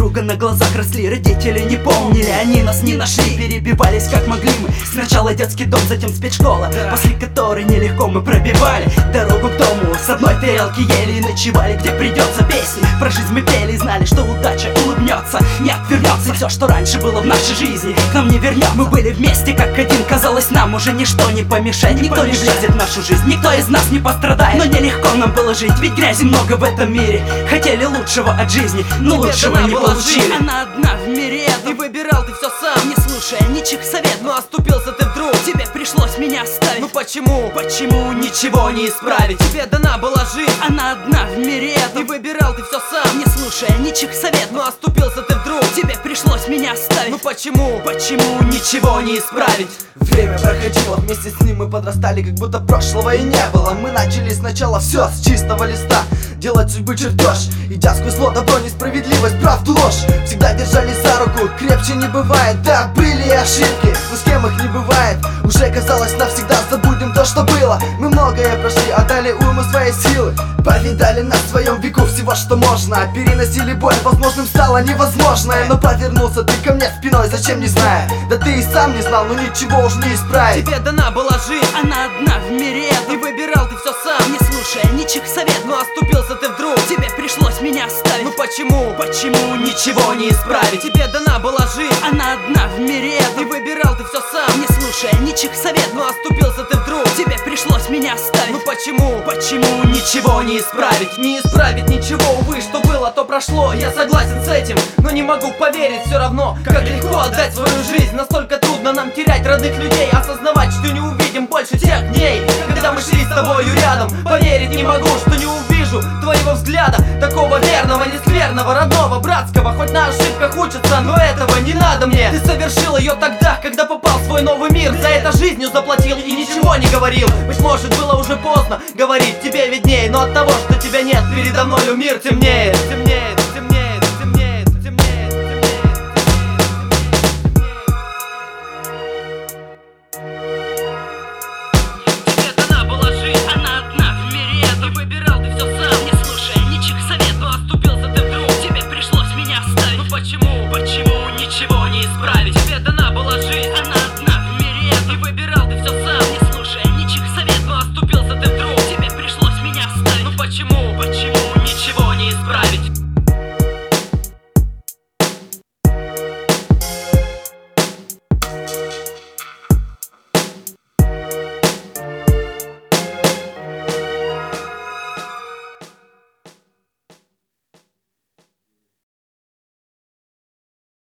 друга на глазах росли. Родители не помнили, они нас не нашли. Перебивались как могли мы. Сначала детский дом, затем спецшкола, после которой нелегко мы пробивали дорогу к дому. С одной тарелки ели и ночевали, где придется. Песни про жизнь мы пели и знали, что удача улыбнется, не отвернется. Все, что раньше было в нашей жизни, к нам не вернется. Мы были вместе как один, казалось, нам уже ничто не помешает. Никто не влезет в нашу жизнь, никто из нас не пострадает. Но нелегко нам было жить, ведь грязи много в этом мире. Хотели лучшего от жизни, но лучшего не получили. Она одна в мире этом, и выбирал ты все сам, не слушая ничьих советов. но оступился ты вдруг. Тебе пришлось меня оставить. Ну почему? Почему ничего не исправить? Тебе дана была жизнь, Она одна в мире и этом, выбирал ты все сам, не слушая ничьих советов. но оступился ты вдруг. Тебе пришлось меня оставить. Ну почему? Почему ничего не исправить? Время проходило, вместе с ним мы подрастали, как будто прошлого и не было. Мы начали сначала все с чистого листа, делать судьбы чертеж, идя сквозь зло, добро, несправедливость, правду, ложь. Всегда держались за руку, крепче не бывает. Да, были и ошибки, но с кем их не бывает. Уже казалось, навсегда забудем то, что было. Мы многое прошли, отдали уйму своей силы, повидали на своем веку всего, что можно. Переносили боль, возможным стало невозможное. Но повернулся ты ко мне спиной, зачем, не зная. Да ты и сам не знал, но ничего уж не исправить. Тебе дана была жизнь, Она одна в мире и этом, выбирал ты все сам, не слушая ничьих советов. но оступился ты вдруг. Тебе пришлось меня оставить. Ну почему? Почему ничего не исправить? Тебе дана была жизнь, Она одна в мире и этом, выбирал ты все сам, не слушая ничьих советов. но оступился ты вдруг. Тебе пришлось меня оставить. Ну почему? Почему ничего не исправить? Не исправить ничего, увы, что было, то прошло. Я согласен с этим, но не могу поверить все равно, как легко отдать свою жизнь. Настолько трудно нам терять родных людей, осознавать, что не увидим больше тех дней, когда мы шли с тобою рядом. Поверить не могу, что не увижу твоего взгляда, такого верного, нескверного, родного, братского. Хоть на ошибках учатся, но этого не надо мне. Ты совершил ее тогда, когда попал в свой новый мир. За это жизнью заплатил и ничего не говорил. Быть может, было уже поздно говорить, тебе видней, но от того, что тебя нет передо мною, мир темнеет, темнеет.